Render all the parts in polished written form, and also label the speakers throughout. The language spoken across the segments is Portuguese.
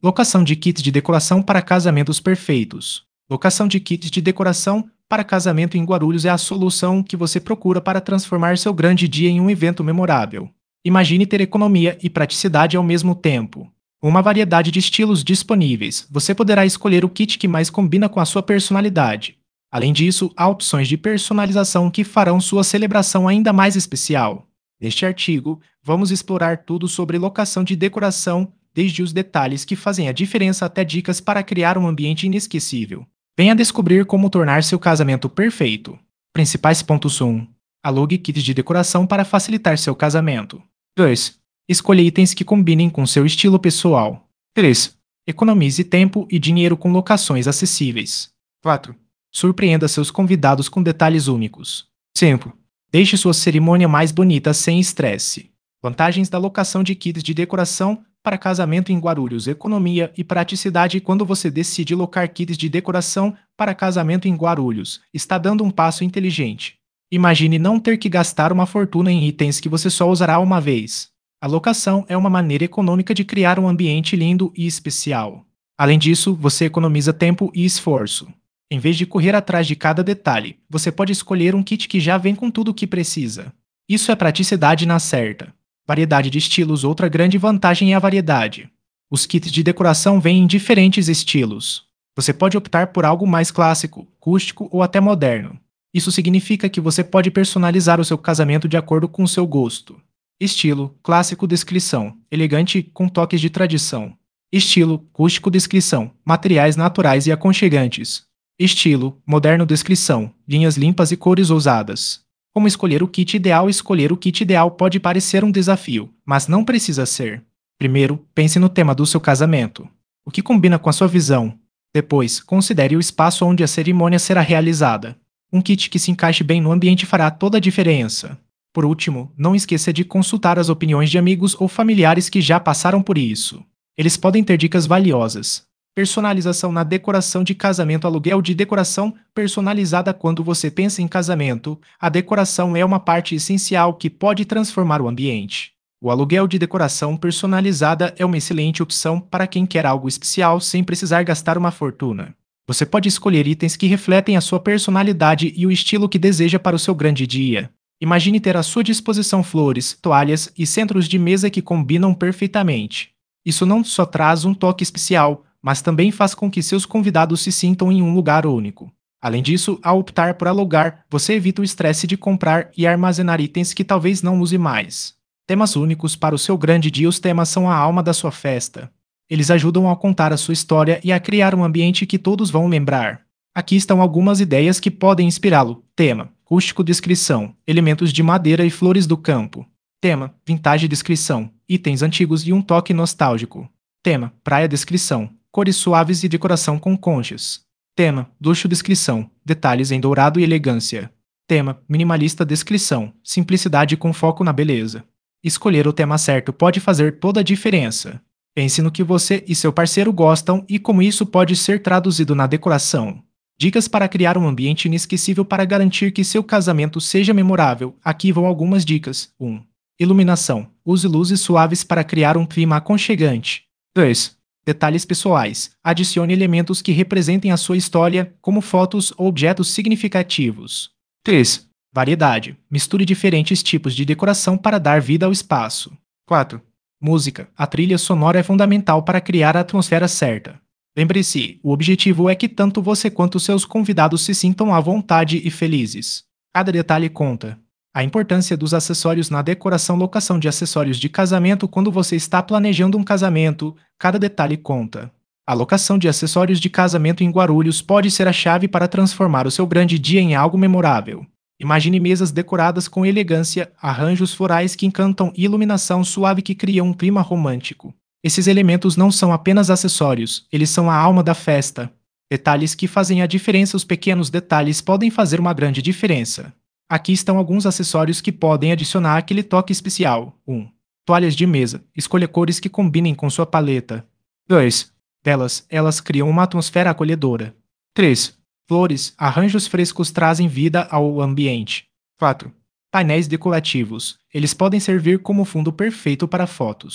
Speaker 1: Locação de kits de decoração para casamentos perfeitos. Locação de kits de decoração para casamento em Guarulhos é a solução que você procura para transformar seu grande dia em um evento memorável. Imagine ter economia e praticidade ao mesmo tempo. Uma variedade de estilos disponíveis, você poderá escolher o kit que mais combina com a sua personalidade. Além disso, há opções de personalização que farão sua celebração ainda mais especial. Neste artigo, vamos explorar tudo sobre locação de decoração, desde os detalhes que fazem a diferença até dicas para criar um ambiente inesquecível. Venha descobrir como tornar seu casamento perfeito. Principais pontos 1. Alugue kits de decoração para facilitar seu casamento. 2. Escolha itens que combinem com seu estilo pessoal. 3. Economize tempo e dinheiro com locações acessíveis. 4. Surpreenda seus convidados com detalhes únicos. 5. Deixe sua cerimônia mais bonita sem estresse. Vantagens da locação de kits de decoração para casamento em Guarulhos: economia e praticidade. Quando você decide locar kits de decoração para casamento em Guarulhos, está dando um passo inteligente. Imagine não ter que gastar uma fortuna em itens que você só usará uma vez. A locação é uma maneira econômica de criar um ambiente lindo e especial. Além disso, você economiza tempo e esforço. Em vez de correr atrás de cada detalhe, você pode escolher um kit que já vem com tudo o que precisa. Isso é praticidade na certa. Variedade de estilos: outra grande vantagem é a variedade. Os kits de decoração vêm em diferentes estilos. Você pode optar por algo mais clássico, rústico ou até moderno. Isso significa que você pode personalizar o seu casamento de acordo com o seu gosto. Estilo: clássico, descrição: elegante com toques de tradição. Estilo: rústico, descrição: materiais naturais e aconchegantes. Estilo: moderno, descrição: linhas limpas e cores ousadas. Como escolher o kit ideal? Escolher o kit ideal pode parecer um desafio, mas não precisa ser. Primeiro, pense no tema do seu casamento. O que combina com a sua visão? Depois, considere o espaço onde a cerimônia será realizada. Um kit que se encaixe bem no ambiente fará toda a diferença. Por último, não esqueça de consultar as opiniões de amigos ou familiares que já passaram por isso. Eles podem ter dicas valiosas. Personalização na decoração de casamento: aluguel de decoração personalizada. Quando você pensa em casamento, a decoração é uma parte essencial que pode transformar o ambiente. O aluguel de decoração personalizada é uma excelente opção para quem quer algo especial sem precisar gastar uma fortuna. Você pode escolher itens que refletem a sua personalidade e o estilo que deseja para o seu grande dia. Imagine ter à sua disposição flores, toalhas e centros de mesa que combinam perfeitamente. Isso não só traz um toque especial, mas também faz com que seus convidados se sintam em um lugar único. Além disso, ao optar por alugar, você evita o estresse de comprar e armazenar itens que talvez não use mais. Temas únicos para o seu grande dia: os temas são a alma da sua festa. Eles ajudam a contar a sua história e a criar um ambiente que todos vão lembrar. Aqui estão algumas ideias que podem inspirá-lo. Tema: rústico, descrição: elementos de madeira e flores do campo. Tema: vintage, descrição: itens antigos e um toque nostálgico. Tema: praia, descrição: cores suaves e decoração com conchas. Tema: luxo, descrição: detalhes em dourado e elegância. Tema: minimalista, descrição: simplicidade com foco na beleza. Escolher o tema certo pode fazer toda a diferença. Pense no que você e seu parceiro gostam e como isso pode ser traduzido na decoração. Dicas para criar um ambiente inesquecível para garantir que seu casamento seja memorável. Aqui vão algumas dicas. 1. Iluminação: use luzes suaves para criar um clima aconchegante. 2. Detalhes pessoais: adicione elementos que representem a sua história, como fotos ou objetos significativos. 3. Variedade: misture diferentes tipos de decoração para dar vida ao espaço. 4. Música: a trilha sonora é fundamental para criar a atmosfera certa. Lembre-se, o objetivo é que tanto você quanto seus convidados se sintam à vontade e felizes. Cada detalhe conta. A importância dos acessórios na decoração: locação de acessórios de casamento. Quando você está planejando um casamento, cada detalhe conta. A locação de acessórios de casamento em Guarulhos pode ser a chave para transformar o seu grande dia em algo memorável. Imagine mesas decoradas com elegância, arranjos florais que encantam e iluminação suave que cria um clima romântico. Esses elementos não são apenas acessórios, eles são a alma da festa. Detalhes que fazem a diferença: os pequenos detalhes podem fazer uma grande diferença. Aqui estão alguns acessórios que podem adicionar aquele toque especial. 1. Toalhas de mesa: escolha cores que combinem com sua paleta. 2. Velas: elas criam uma atmosfera acolhedora. 3. Flores: arranjos frescos trazem vida ao ambiente. 4. Painéis decorativos: eles podem servir como fundo perfeito para fotos.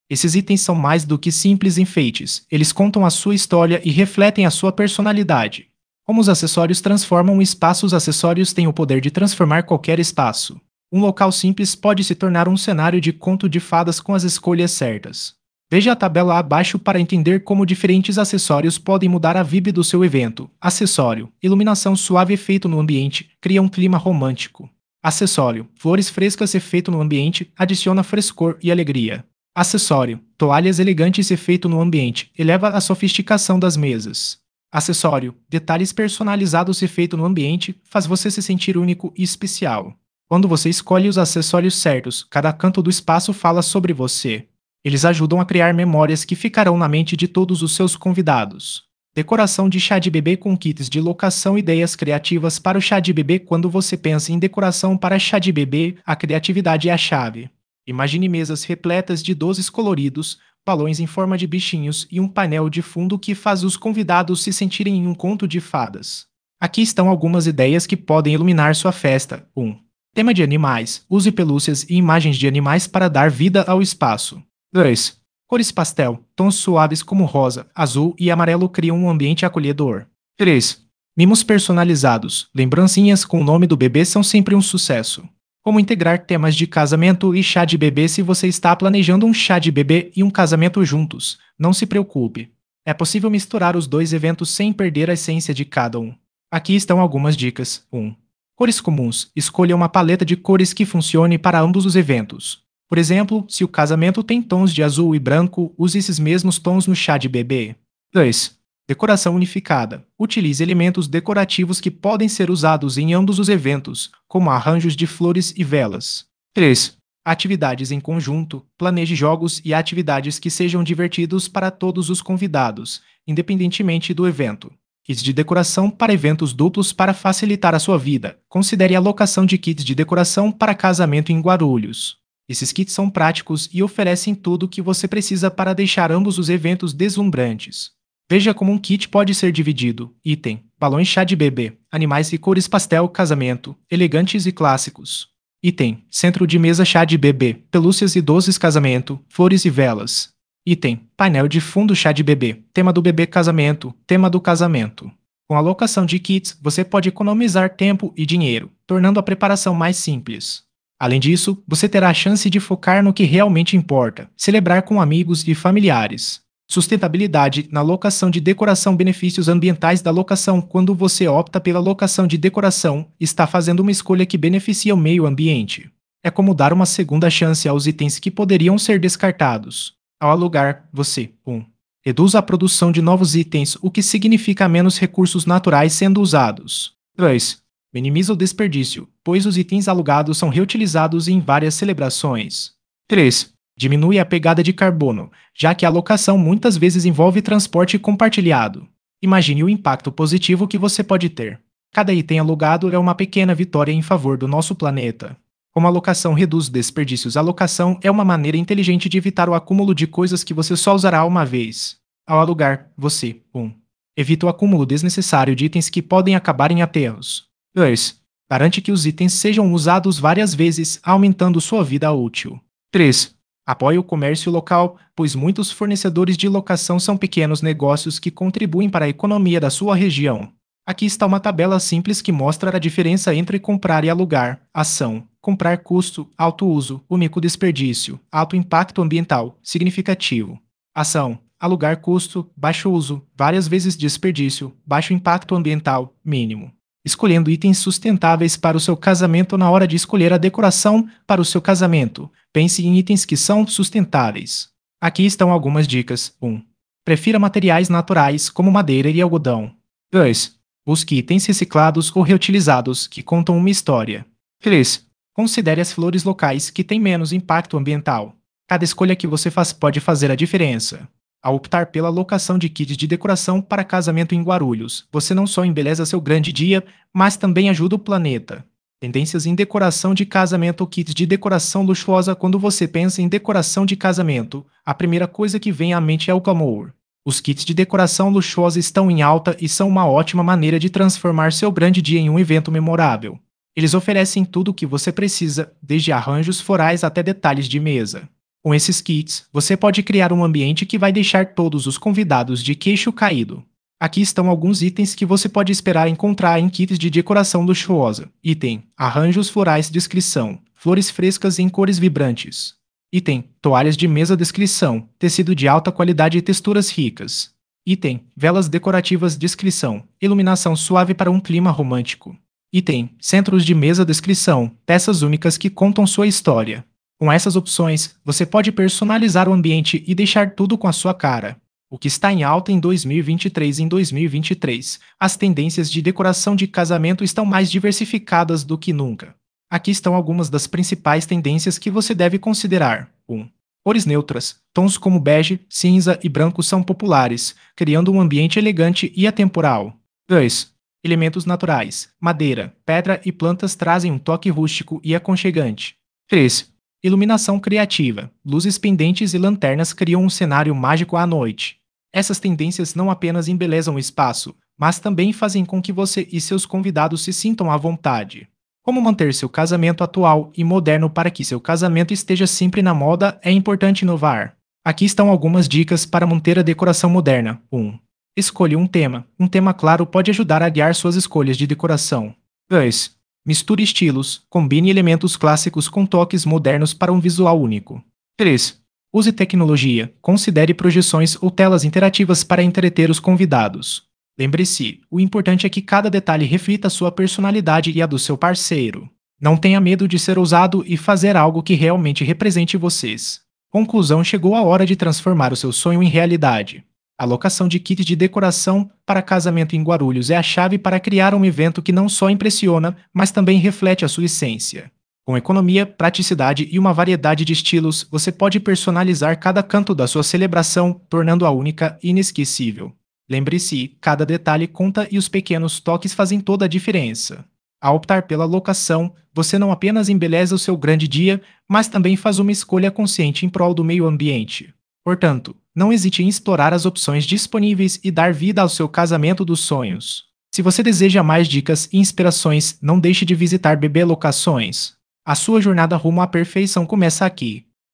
Speaker 1: Esses itens são mais do que simples enfeites, eles contam a sua história e refletem a sua personalidade. Como os acessórios transformam o espaço, os acessórios têm o poder de transformar qualquer espaço. Um local simples pode se tornar um cenário de conto de fadas com as escolhas certas. Veja a tabela abaixo para entender como diferentes acessórios podem mudar a vibe do seu evento. Acessório: iluminação suave, efeito no ambiente, cria um clima romântico. Acessório: flores frescas, efeito no ambiente, adiciona frescor e alegria. Acessório: toalhas elegantes, efeito no ambiente, eleva a sofisticação das mesas. Acessório: detalhes personalizados, efeito no ambiente, faz você se sentir único e especial. Quando você escolhe os acessórios certos, cada canto do espaço fala sobre você. Eles ajudam a criar memórias que ficarão na mente de todos os seus convidados. Decoração de chá de bebê com kits de locação. Ideias criativas para o chá de bebê. Quando você pensa em decoração para chá de bebê, a criatividade é a chave. Imagine mesas repletas de doces coloridos, balões em forma de bichinhos e um painel de fundo que faz os convidados se sentirem em um conto de fadas. Aqui estão algumas ideias que podem iluminar sua festa. 1. Tema de animais. Use pelúcias e imagens de animais para dar vida ao espaço. 2. Cores pastel. Tons suaves como rosa, azul e amarelo criam um ambiente acolhedor. 3. Mimos personalizados. Lembrancinhas com o nome do bebê são sempre um sucesso. Como integrar temas de casamento e chá de bebê. Se você está planejando um chá de bebê e um casamento juntos, não se preocupe. É possível misturar os dois eventos sem perder a essência de cada um. Aqui estão algumas dicas. 1. Cores comuns. Escolha uma paleta de cores que funcione para ambos os eventos. Por exemplo, se o casamento tem tons de azul e branco, use esses mesmos tons no chá de bebê. 2. Decoração unificada. Utilize elementos decorativos que podem ser usados em ambos os eventos, como arranjos de flores e velas. 3. Atividades em conjunto. Planeje jogos e atividades que sejam divertidos para todos os convidados, independentemente do evento. Kits de decoração para eventos duplos. Para facilitar a sua vida, considere a alocação de kits de decoração para casamento em Guarulhos. Esses kits são práticos e oferecem tudo o que você precisa para deixar ambos os eventos deslumbrantes. Veja como um kit pode ser dividido. Item: balões chá de bebê, animais e cores pastel, casamento, elegantes e clássicos. Item: centro de mesa chá de bebê, pelúcias e doces, casamento, flores e velas. Item: painel de fundo chá de bebê, tema do bebê, casamento, tema do casamento. Com a alocação de kits, você pode economizar tempo e dinheiro, tornando a preparação mais simples. Além disso, você terá a chance de focar no que realmente importa, celebrar com amigos e familiares. Sustentabilidade na locação de decoração. Benefícios ambientais da locação. Quando você opta pela locação de decoração, está fazendo uma escolha que beneficia o meio ambiente. É como dar uma segunda chance aos itens que poderiam ser descartados. Ao alugar, você 1. Reduz a produção de novos itens, o que significa menos recursos naturais sendo usados. 2. Minimiza o desperdício, pois os itens alugados são reutilizados em várias celebrações. 3. Diminui a pegada de carbono, já que a locação muitas vezes envolve transporte compartilhado. Imagine o impacto positivo que você pode ter. Cada item alugado é uma pequena vitória em favor do nosso planeta. Como a locação reduz desperdícios, a locação é uma maneira inteligente de evitar o acúmulo de coisas que você só usará uma vez. Ao alugar, você 1. Evita o acúmulo desnecessário de itens que podem acabar em aterros. 2. Garante que os itens sejam usados várias vezes, aumentando sua vida útil. 3. Apoie o comércio local, pois muitos fornecedores de locação são pequenos negócios que contribuem para a economia da sua região. Aqui está uma tabela simples que mostra a diferença entre comprar e alugar. Ação: comprar, custo, alto uso, único desperdício, alto impacto ambiental, significativo. Ação: alugar, custo, baixo uso, várias vezes desperdício, baixo impacto ambiental, mínimo. Escolhendo itens sustentáveis para o seu casamento. Na hora de escolher a decoração para o seu casamento, pense em itens que são sustentáveis. Aqui estão algumas dicas. 1. Prefira materiais naturais, como madeira e algodão. 2. Busque itens reciclados ou reutilizados, que contam uma história. 3. Considere as flores locais, que têm menos impacto ambiental. Cada escolha que você faz pode fazer a diferença. Ao optar pela locação de kits de decoração para casamento em Guarulhos, você não só embeleza seu grande dia, mas também ajuda o planeta. Tendências em decoração de casamento. Kits de decoração luxuosa. Quando você pensa em decoração de casamento, a primeira coisa que vem à mente é o glamour. Os kits de decoração luxuosa estão em alta e são uma ótima maneira de transformar seu grande dia em um evento memorável. Eles oferecem tudo o que você precisa, desde arranjos florais até detalhes de mesa. Com esses kits, você pode criar um ambiente que vai deixar todos os convidados de queixo caído. Aqui estão alguns itens que você pode esperar encontrar em kits de decoração luxuosa. Item: arranjos florais descrição, flores frescas em cores vibrantes. Item: toalhas de mesa descrição, tecido de alta qualidade e texturas ricas. Item: velas decorativas descrição, iluminação suave para um clima romântico. Item: centros de mesa descrição, peças únicas que contam sua história. Com essas opções, você pode personalizar o ambiente e deixar tudo com a sua cara. O que está em alta em 2023 em 2023, as tendências de decoração de casamento estão mais diversificadas do que nunca. Aqui estão algumas das principais tendências que você deve considerar. 1. Cores neutras. Tons como bege, cinza e branco são populares, criando um ambiente elegante e atemporal. 2. Elementos naturais. Madeira, pedra e plantas trazem um toque rústico e aconchegante. 3. Iluminação criativa. Luzes pendentes e lanternas criam um cenário mágico à noite. Essas tendências não apenas embelezam o espaço, mas também fazem com que você e seus convidados se sintam à vontade. Como manter seu casamento atual e moderno para que seu casamento esteja sempre na moda é importante inovar. Aqui estão algumas dicas para manter a decoração moderna. 1. Escolha um tema. Um tema claro pode ajudar a guiar suas escolhas de decoração. 2. Misture estilos. Combine elementos clássicos com toques modernos para um visual único. 3. Use tecnologia. Considere projeções ou telas interativas para entreter os convidados. Lembre-se, o importante é que cada detalhe reflita a sua personalidade e a do seu parceiro. Não tenha medo de ser ousado e fazer algo que realmente represente vocês. Conclusão: chegou a hora de transformar o seu sonho em realidade. A locação de kits de decoração para casamento em Guarulhos é a chave para criar um evento que não só impressiona, mas também reflete a sua essência. Com economia, praticidade e uma variedade de estilos, você pode personalizar cada canto da sua celebração, tornando-a única e inesquecível. Lembre-se, cada detalhe conta e os pequenos toques fazem toda a diferença. Ao optar pela locação, você não apenas embeleza o seu grande dia, mas também faz uma escolha consciente em prol do meio ambiente. Portanto, não hesite em explorar as opções disponíveis e dar vida ao seu casamento dos sonhos. Se você deseja mais dicas e inspirações, não deixe de visitar BB Locações. A sua jornada rumo à perfeição começa aqui.